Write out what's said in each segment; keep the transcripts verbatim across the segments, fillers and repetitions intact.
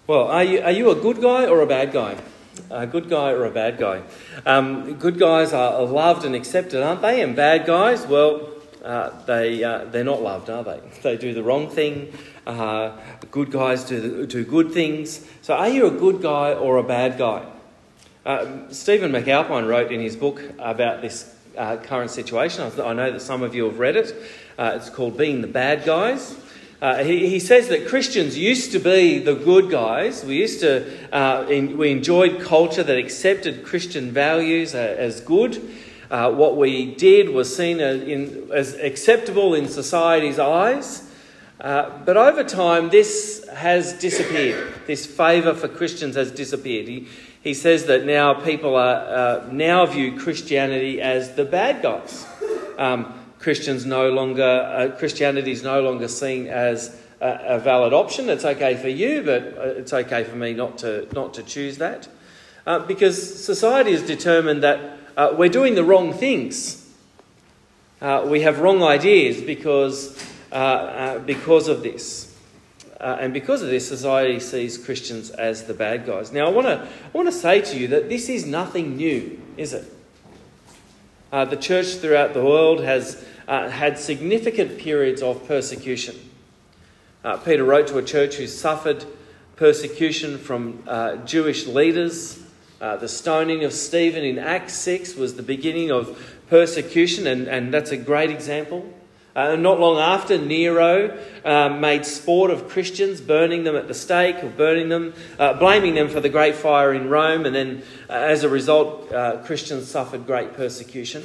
Well, are you are you a good guy or a bad guy? A good guy or a bad guy? Um, good guys are loved and accepted, aren't they? And bad guys, well, uh, they uh, they're not loved, are they? They do the wrong thing. Uh, good guys do the, do good things. So, are you a good guy or a bad guy? Uh, Stephen McAlpine wrote in his book about this uh, current situation. I know that some of you have read it. Uh, it's called Being the Bad Guys. Uh, he, he says that Christians used to be the good guys. We used to, uh, in, we enjoyed culture that accepted Christian values uh, as good. Uh, what we did was seen as, in, as acceptable in society's eyes. Uh, but over time, this has disappeared. This favour for Christians has disappeared. He, he says that now people are uh, now view Christianity as the bad guys. Um, Christians no longer, uh, Christianity is no longer seen as a, a valid option. It's okay for you, but it's okay for me not to not to choose that, uh, because society has determined that uh, we're doing the wrong things. Uh, we have wrong ideas because uh, uh, because of this, uh, and because of this, society sees Christians as the bad guys. Now, I want to I want to say to you that this is nothing new, is it? Uh, the church throughout the world has uh, had significant periods of persecution. Uh, Peter wrote to a church who suffered persecution from uh, Jewish leaders. Uh, the stoning of Stephen in Acts six was the beginning of persecution, and, and that's a great example. Uh, not long after, Nero uh, made sport of Christians, burning them at the stake or burning them, uh, blaming them for the great fire in Rome. And then uh, as a result, uh, Christians suffered great persecution.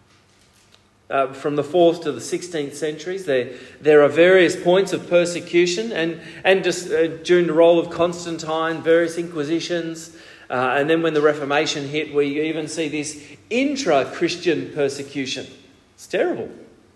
Uh, from the fourth to the sixteenth centuries, there there are various points of persecution. And, and just uh, during the role of Constantine, various inquisitions. Uh, and then when the Reformation hit, we even see this intra-Christian persecution. It's terrible.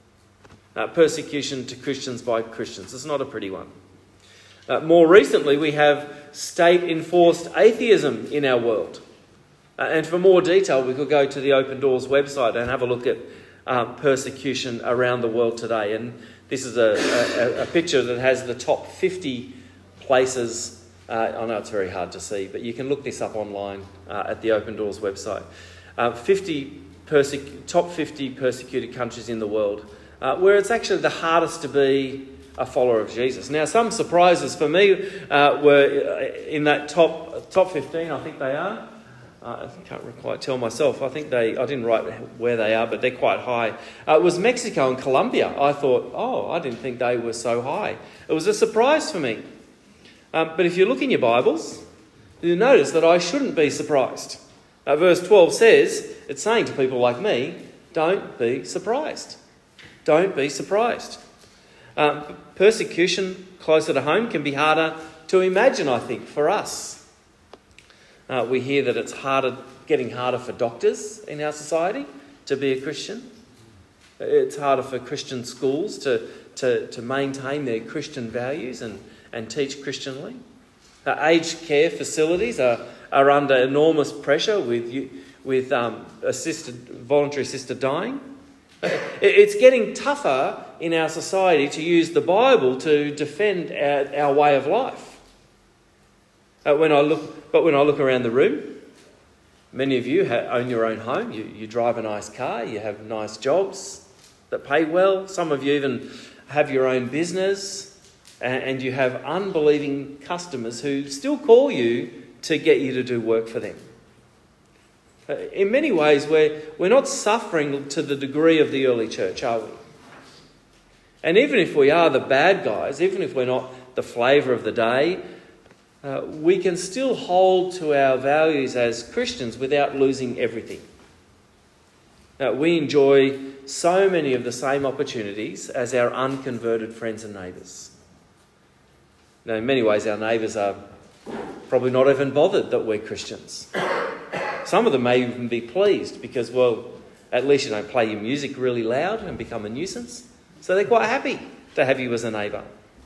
Uh, persecution to Christians by Christians. It's not a pretty one. Uh, more recently, we have state-enforced atheism in our world. Uh, and for more detail, we could go to the Open Doors website and have a look at um, persecution around the world today. And this is a, a, a picture that has the top fifty places. Uh, I know it's very hard to see, but you can look this up online uh, at the Open Doors website. Uh, fifty perse- top fifty persecuted countries in the world. Uh, where it's actually the hardest to be a follower of Jesus. Now, some surprises for me uh, were in that top top fifteen, I think they are. Uh, I can't quite tell myself. I think they, I didn't write where they are, but they're quite high. Uh, it was Mexico and Colombia. I thought, oh, I didn't think they were so high. It was a surprise for me. Um, but if you look in your Bibles, you'll notice that I shouldn't be surprised. Uh, verse twelve says, it's saying to people like me, don't be surprised. Don't be surprised. Um, persecution closer to home can be harder to imagine, I think, for us. Uh, we hear that it's harder, getting harder for doctors in our society to be a Christian. It's harder for Christian schools to, to, to maintain their Christian values and, and teach Christianly. Uh, aged care facilities are, are under enormous pressure with, with um, assisted, voluntary assisted dying. It's getting tougher in our society to use the Bible to defend our, our way of life. Uh, when I look, but when I look around the room, many of you ha- own your own home. You, you drive a nice car. You have nice jobs that pay well. Some of you even have your own business, and, and you have unbelieving customers who still call you to get you to do work for them. In many ways, we're, we're not suffering to the degree of the early church, are we? And even if we are the bad guys, even if we're not the flavour of the day, uh, we can still hold to our values as Christians without losing everything. Uh, we enjoy so many of the same opportunities as our unconverted friends and neighbours. Now, in many ways, our neighbours are probably not even bothered that we're Christians. Some of them may even be pleased because, well, at least you don't play your music really loud and become a nuisance. So they're quite happy to have you as a neighbour.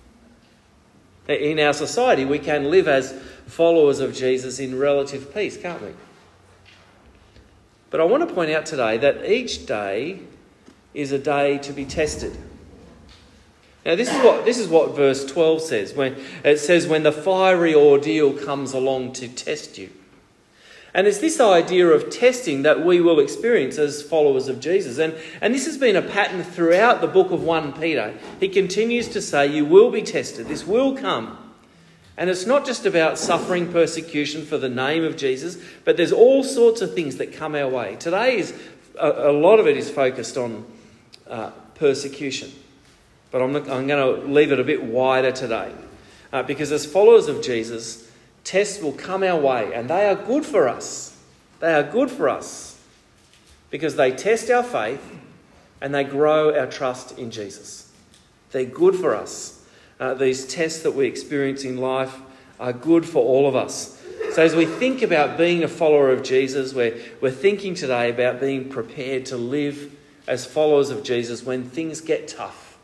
In our society, we can live as followers of Jesus in relative peace, can't we? But I want to point out today that each day is a day to be tested. Now this is what this is what verse twelve says. When it says, when the fiery ordeal comes along to test you. And it's this idea of testing that we will experience as followers of Jesus. And, and this has been a pattern throughout the book of First Peter. He continues to say, you will be tested. This will come. And it's not just about suffering persecution for the name of Jesus, but there's all sorts of things that come our way. Today, is a, a lot of it is focused on uh, persecution. But I'm, not, I'm going to leave it a bit wider today. Uh, because as followers of Jesus, tests will come our way, and they are good for us. They are good for us because they test our faith and they grow our trust in Jesus. They're good for us. Uh, these tests that we experience in life are good for all of us. So as we think about being a follower of Jesus, we're, we're thinking today about being prepared to live as followers of Jesus when things get tough.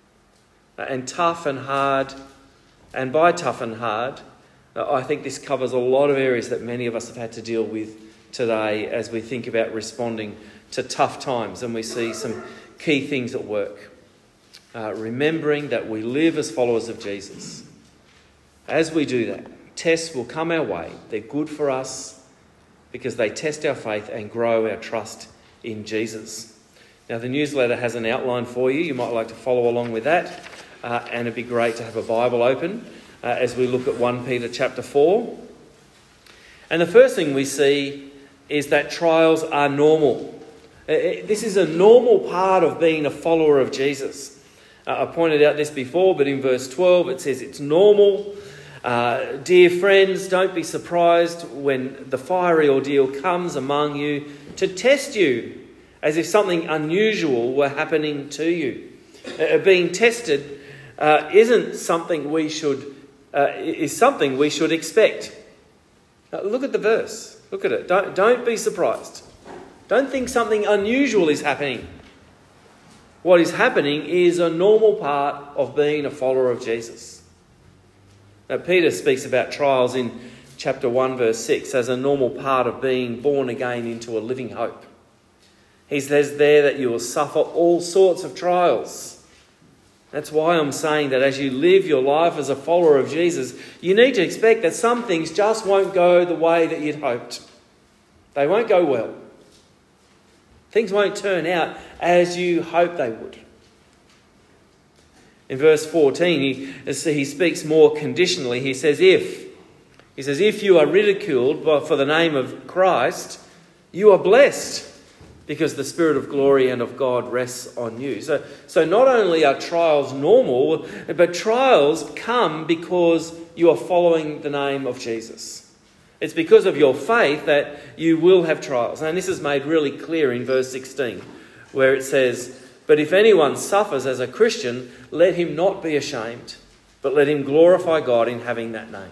And tough and hard, and by tough and hard, I think this covers a lot of areas that many of us have had to deal with today as we think about responding to tough times, and we see some key things at work. Uh, remembering that we live as followers of Jesus. As we do that, tests will come our way. They're good for us because they test our faith and grow our trust in Jesus. Now, the newsletter has an outline for you. You might like to follow along with that. Uh, and it'd be great to have a Bible open uh, as we look at First Peter chapter four. And the first thing we see is that trials are normal. Uh, this is a normal part of being a follower of Jesus. Uh, I pointed out this before, but in verse twelve it says it's normal. Uh, Dear friends, don't be surprised when the fiery ordeal comes among you to test you, as if something unusual were happening to you. Uh, being tested uh, isn't something we should uh, is something we should expect. Now, look at the verse. Look at it. Don't don't be surprised. Don't think something unusual is happening. What is happening is a normal part of being a follower of Jesus. Now, Peter speaks about trials in chapter one, verse six, as a normal part of being born again into a living hope. He says there that you will suffer all sorts of trials. That's why I'm saying that as you live your life as a follower of Jesus, you need to expect that some things just won't go the way that you'd hoped. They won't go well. Things won't turn out as you hope they would. In verse fourteen, he, he speaks more conditionally. He says, if. He says, if you are ridiculed for the name of Christ, you are blessed because the Spirit of glory and of God rests on you. So, so not only are trials normal, but trials come because you are following the name of Jesus. It's because of your faith that you will have trials. And this is made really clear in verse sixteen, where it says, but if anyone suffers as a Christian, let him not be ashamed, but let him glorify God in having that name.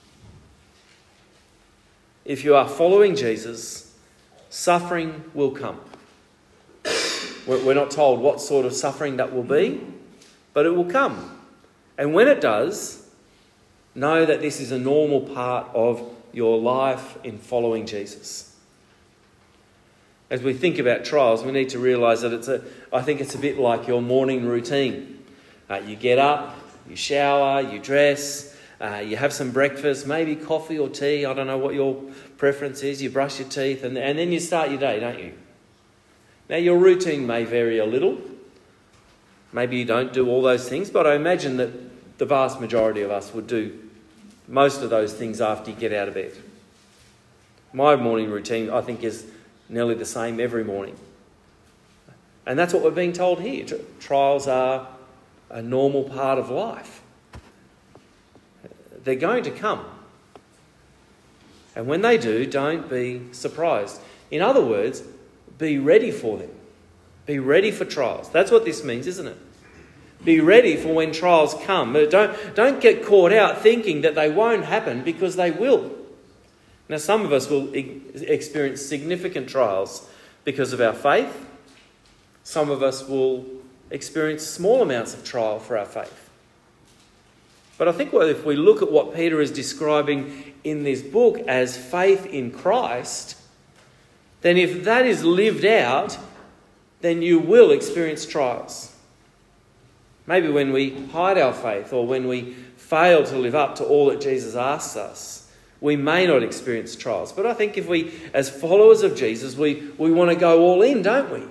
If you are following Jesus, suffering will come. We're not told what sort of suffering that will be, but it will come. And when it does, know that this is a normal part of your life in following Jesus. As we think about trials, we need to realise that it's a, I think it's a bit like your morning routine. Uh, you get up, you shower, you dress, uh, you have some breakfast, maybe coffee or tea, I don't know what your preference is, you brush your teeth, and, and then you start your day, don't you? Now, your routine may vary a little. Maybe you don't do all those things, but I imagine that the vast majority of us would do most of those things after you get out of bed. My morning routine, I think, is nearly the same every morning. And that's what we're being told here. Trials are a normal part of life. They're going to come. And when they do, don't be surprised. In other words, be ready for them. Be ready for trials. That's what this means, isn't it? Be ready for when trials come. Don't, don't get caught out thinking that they won't happen, because they will. Now, some of us will e- experience significant trials because of our faith. Some of us will experience small amounts of trial for our faith. But I think if we look at what Peter is describing in this book as faith in Christ, then if that is lived out, then you will experience trials. Maybe when we hide our faith or when we fail to live up to all that Jesus asks us, we may not experience trials. But I think if we, as followers of Jesus, we, we want to go all in, don't we?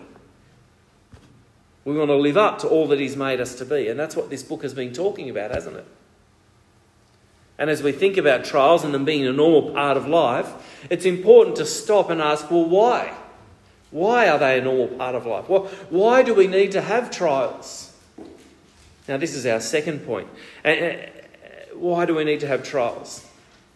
We want to live up to all that he's made us to be. And that's what this book has been talking about, hasn't it? And as we think about trials and them being a normal part of life, it's important to stop and ask, well, why? Why are they a normal part of life? Well, why do we need to have trials? Now, this is our second point. Why do we need to have trials?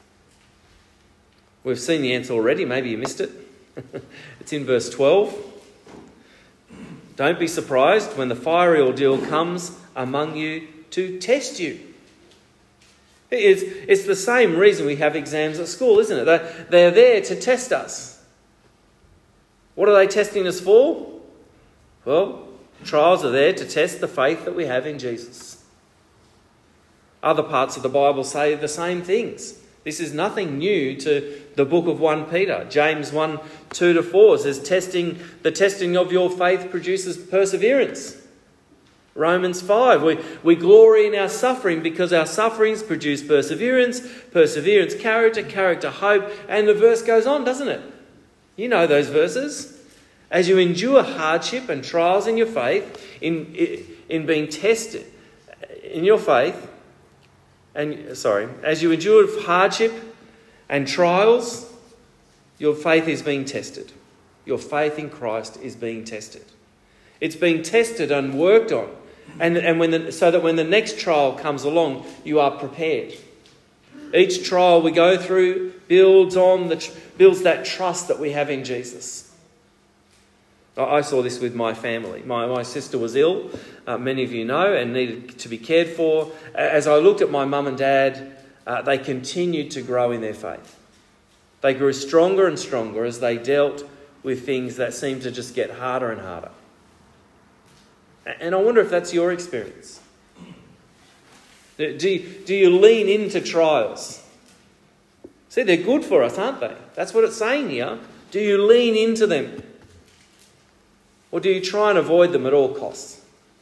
We've seen the answer already. Maybe you missed it. It's in verse twelve. Don't be surprised when the fiery ordeal comes among you to test you. It's, it's the same reason we have exams at school, isn't it? They're, they're there to test us. What are they testing us for? Well, trials are there to test the faith that we have in Jesus. Other parts of the Bible say the same things. This is nothing new to the book of First Peter. James one, two to four says, testing, the testing of your faith produces perseverance. Romans five, we, we glory in our suffering because our sufferings produce perseverance, perseverance, character, character, hope, and the verse goes on, doesn't it? You know those verses. As you endure hardship and trials in your faith, in, in being tested in your faith, and sorry, as you endure hardship and trials, your faith is being tested. Your faith in Christ is being tested. It's being tested and worked on. And, and when the, so that when the next trial comes along, you are prepared. Each trial we go through builds on the builds that trust that we have in Jesus. I saw this with my family. My, my sister was ill, uh, many of you know, and needed to be cared for. As I looked at my mum and dad, uh, they continued to grow in their faith. They grew stronger and stronger as they dealt with things that seemed to just get harder and harder. And I wonder if that's your experience. Do you, do you lean into trials? See, they're good for us, aren't they? That's what it's saying here. Do you lean into them? Or do you try and avoid them at all costs?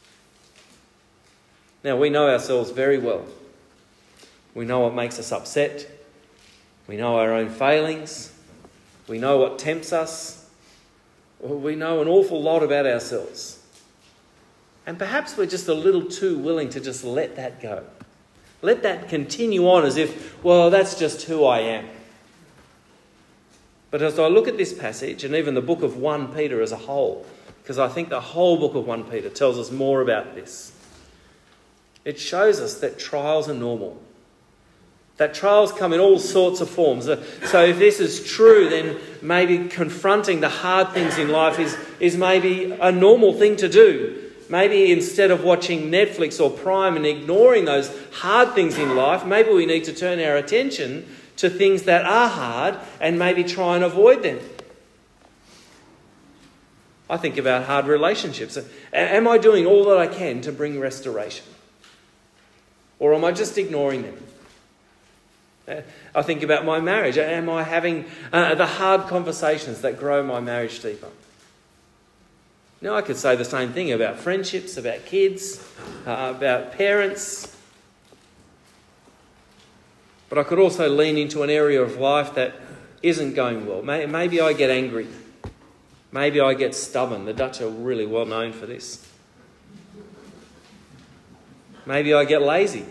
Now, we know ourselves very well. We know what makes us upset. We know our own failings. We know what tempts us. We know an awful lot about ourselves. And perhaps we're just a little too willing to just let that go. Let that continue on as if, well, that's just who I am. But as I look at this passage, and even the book of First Peter as a whole, because I think the whole book of First Peter tells us more about this, it shows us that trials are normal. That trials come in all sorts of forms. So if this is true, then maybe confronting the hard things in life is, is maybe a normal thing to do. Maybe instead of watching Netflix or Prime and ignoring those hard things in life, maybe we need to turn our attention to things that are hard and maybe try and avoid them. I think about hard relationships. Am I doing all that I can to bring restoration? Or am I just ignoring them? I think about my marriage. Am I having uh, the hard conversations that grow my marriage deeper? Now, I could say the same thing about friendships, about kids, uh, about parents. But I could also lean into an area of life that isn't going well. Maybe I get angry. Maybe I get stubborn. The Dutch are really well known for this. Maybe I get lazy.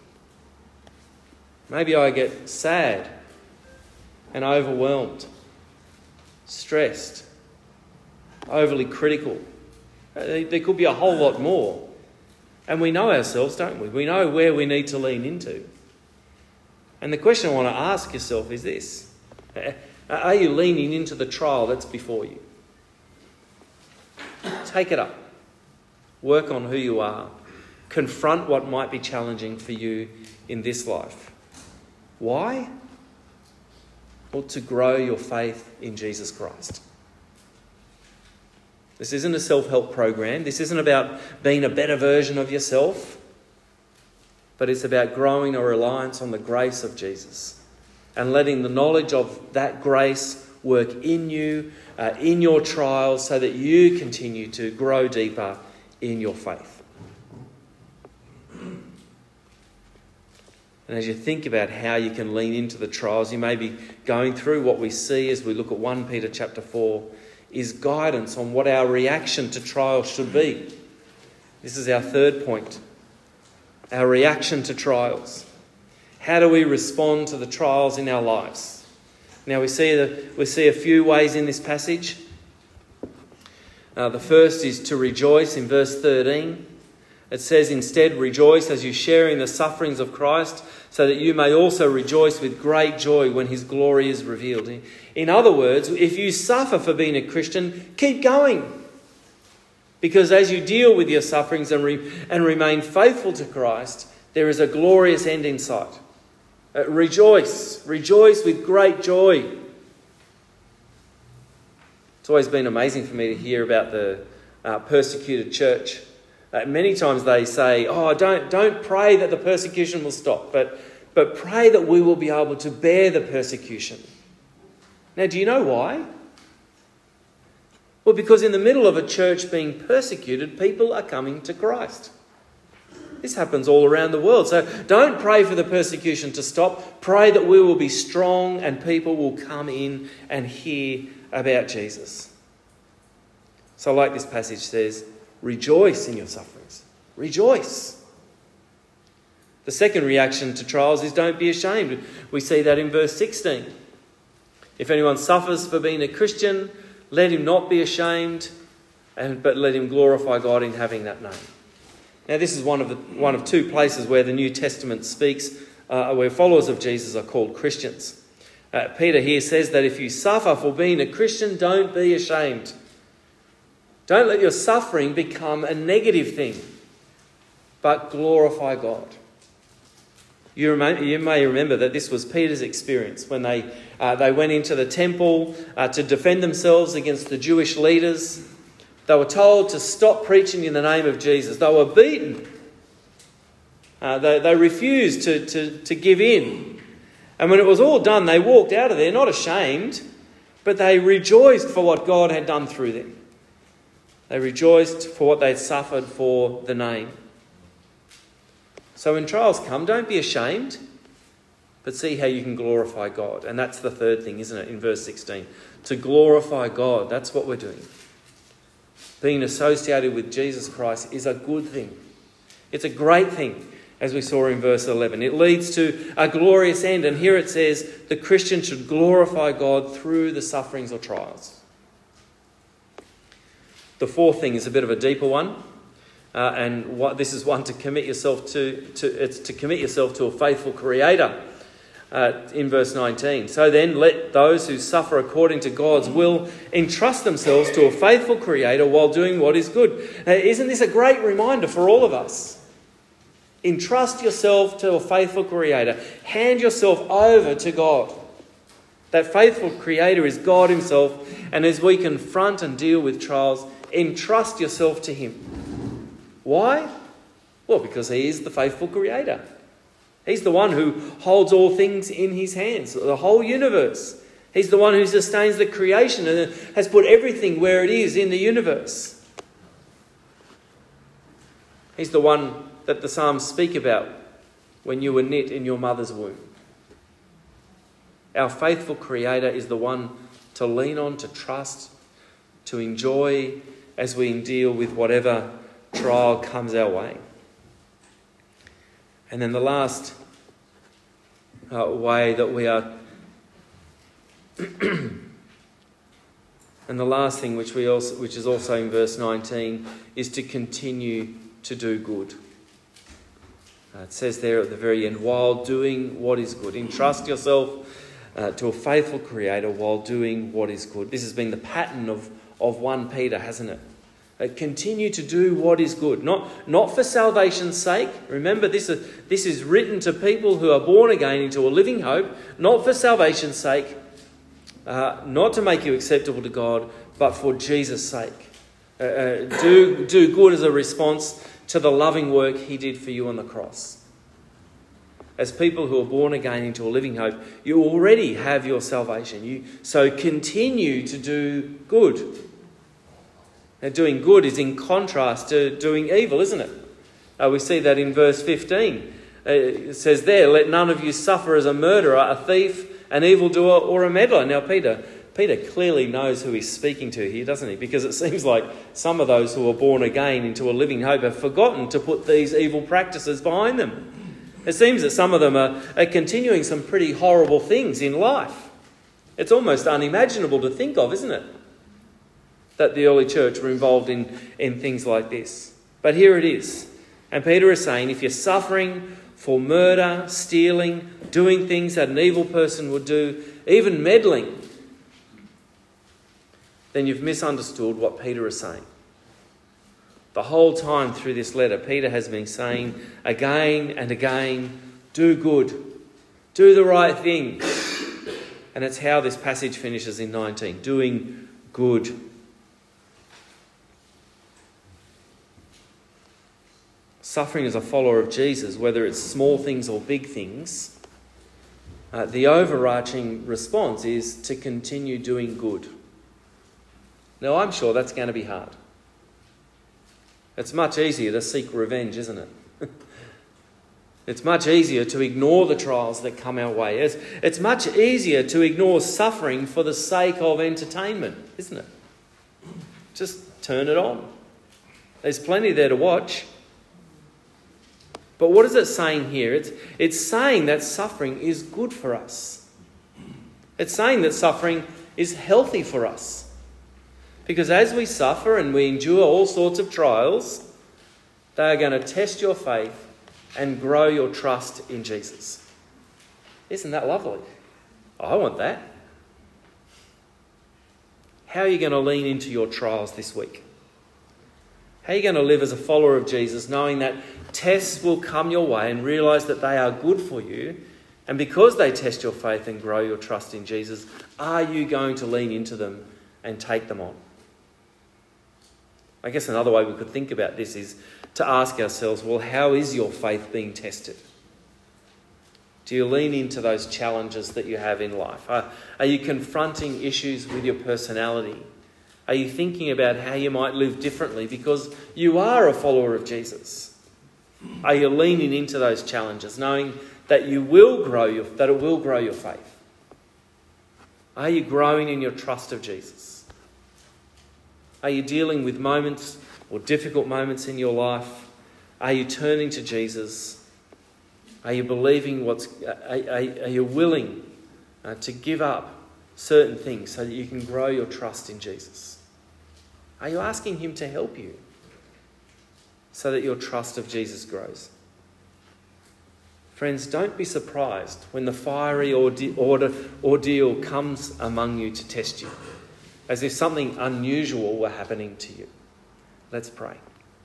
Maybe I get sad and overwhelmed, stressed, overly critical. There could be a whole lot more. And we know ourselves, don't we? We know where we need to lean into. And the question I want to ask yourself is this. Are you leaning into the trial that's before you? Take it up. Work on who you are. Confront what might be challenging for you in this life. Why? Well, to grow your faith in Jesus Christ. This isn't a self-help program. This isn't about being a better version of yourself. But it's about growing a reliance on the grace of Jesus and letting the knowledge of that grace work in you, uh, in your trials, so that you continue to grow deeper in your faith. And as you think about how you can lean into the trials, you may be going through what we see as we look at First Peter chapter four, is guidance on what our reaction to trials should be. This is our third point. Our reaction to trials. How do we respond to the trials in our lives? Now we see, the, we see a few ways in this passage. Uh, the first is to rejoice in verse thirteen. It says, instead, rejoice as you share in the sufferings of Christ, so that you may also rejoice with great joy when his glory is revealed. In other words, if you suffer for being a Christian, keep going. Because as you deal with your sufferings and, re- and remain faithful to Christ, there is a glorious end in sight. Uh, rejoice. Rejoice with great joy. It's always been amazing for me to hear about the uh, persecuted church. Uh, many times they say, oh, don't, don't pray that the persecution will stop, but, but pray that we will be able to bear the persecution. Now, do you know why? Well, because in the middle of a church being persecuted, people are coming to Christ. This happens all around the world. So don't pray for the persecution to stop. Pray that we will be strong and people will come in and hear about Jesus. So like this passage says, rejoice in your sufferings. Rejoice. The second reaction to trials is don't be ashamed. We see that in verse sixteen. If anyone suffers for being a Christian, let him not be ashamed, and, but let him glorify God in having that name. Now this is one of the, one of two places where the New Testament speaks, uh, where followers of Jesus are called Christians. Uh, Peter here says that if you suffer for being a Christian, don't be ashamed. Don't let your suffering become a negative thing, but glorify God. You, rem- you may remember that this was Peter's experience when they, uh, they went into the temple uh, to defend themselves against the Jewish leaders. They were told to stop preaching in the name of Jesus. They were beaten. Uh, they, they refused to, to, to give in. And when it was all done, they walked out of there, not ashamed, but they rejoiced for what God had done through them. They rejoiced for what they'd suffered for the name. So when trials come, don't be ashamed, but see how you can glorify God. And that's the third thing, isn't it, in verse sixteen? To glorify God, that's what we're doing. Being associated with Jesus Christ is a good thing. It's a great thing, as we saw in verse eleven. It leads to a glorious end. And here it says the Christian should glorify God through the sufferings or trials. The fourth thing is a bit of a deeper one, uh, and what this is one to commit yourself to. to it's to commit yourself to a faithful Creator. Uh, in verse nineteen, so then let those who suffer according to God's will entrust themselves to a faithful Creator while doing what is good. Now, isn't this a great reminder for all of us? Entrust yourself to a faithful Creator. Hand yourself over to God. That faithful Creator is God himself, and as we confront and deal with trials, entrust yourself to him. Why? Well, because he is the faithful Creator. He's the one who holds all things in his hands, the whole universe. He's the one who sustains the creation and has put everything where it is in the universe. He's the one that the Psalms speak about when you were knit in your mother's womb. Our faithful Creator is the one to lean on, to trust, to enjoy as we deal with whatever trial comes our way. And then the last uh, way that we are... and the last thing which we also, which is also in verse nineteen, is to continue to do good. Uh, it says there at the very end, while doing what is good. Entrust yourself uh, to a faithful Creator while doing what is good. This has been the pattern of, of First Peter, hasn't it? Uh, continue to do what is good, not, not for salvation's sake. Remember, this is, this is written to people who are born again into a living hope, not for salvation's sake, uh, not to make you acceptable to God, but for Jesus' sake. Uh, uh, do, do good as a response to the loving work he did for you on the cross. As people who are born again into a living hope, you already have your salvation. You, so continue to do good. Now, doing good is in contrast to doing evil, isn't it? Uh, we see that in verse fifteen. it says there, let none of you suffer as a murderer, a thief, an evildoer or a meddler. Now Peter, Peter clearly knows who he's speaking to here, doesn't he? Because it seems like some of those who are born again into a living hope have forgotten to put these evil practices behind them. It seems that some of them are, are continuing some pretty horrible things in life. It's almost unimaginable to think of, isn't it? That the early church were involved in, in things like this. But here it is. And Peter is saying, if you're suffering for murder, stealing, doing things that an evil person would do, even meddling, then you've misunderstood what Peter is saying. The whole time through this letter, Peter has been saying again and again, do good, do the right thing. And it's how this passage finishes in nineteen, doing good. Suffering as a follower of Jesus, whether it's small things or big things, uh, the overarching response is to continue doing good. Now, I'm sure that's going to be hard. It's much easier to seek revenge, isn't it? It's much easier to ignore the trials that come our way. It's, it's much easier to ignore suffering for the sake of entertainment, isn't it? Just turn it on. There's plenty there to watch. But what is it saying here? It's, it's saying that suffering is good for us. It's saying that suffering is healthy for us. Because as we suffer and we endure all sorts of trials, they are going to test your faith and grow your trust in Jesus. Isn't that lovely? I want that. How are you going to lean into your trials this week? How are you going to live as a follower of Jesus, knowing that tests will come your way and realise that they are good for you? And because they test your faith and grow your trust in Jesus, are you going to lean into them and take them on? I guess another way we could think about this is to ask ourselves, well, how is your faith being tested? Do you lean into those challenges that you have in life? Are, are you confronting issues with your personality? Are you thinking about how you might live differently because you are a follower of Jesus? Are you leaning into those challenges, knowing that you will grow your, that it will grow your faith? Are you growing in your trust of Jesus? Are you dealing with moments or difficult moments in your life? Are you turning to Jesus? Are you believing what's... Are, are, are you willing uh, to give up certain things so that you can grow your trust in Jesus? Are you asking him to help you so that your trust of Jesus grows? Friends, don't be surprised when the fiery orde- order, ordeal comes among you to test you, as if something unusual were happening to you. Let's pray.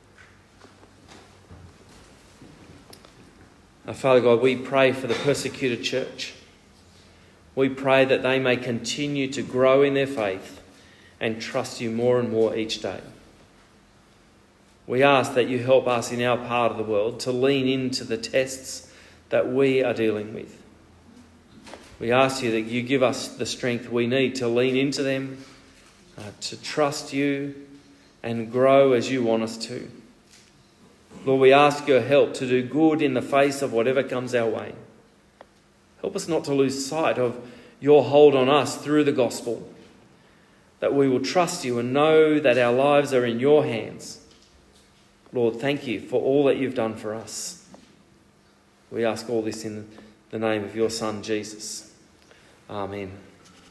Our Father God, we pray for the persecuted church. We pray that they may continue to grow in their faith and trust you more and more each day. We ask that you help us in our part of the world to lean into the tests that we are dealing with. We ask you that you give us the strength we need to lean into them, uh, to trust you and grow as you want us to. Lord, we ask your help to do good in the face of whatever comes our way. Help us not to lose sight of your hold on us through the gospel, that we will trust you and know that our lives are in your hands. Lord, thank you for all that you've done for us. We ask all this in the name of your Son, Jesus. Amen.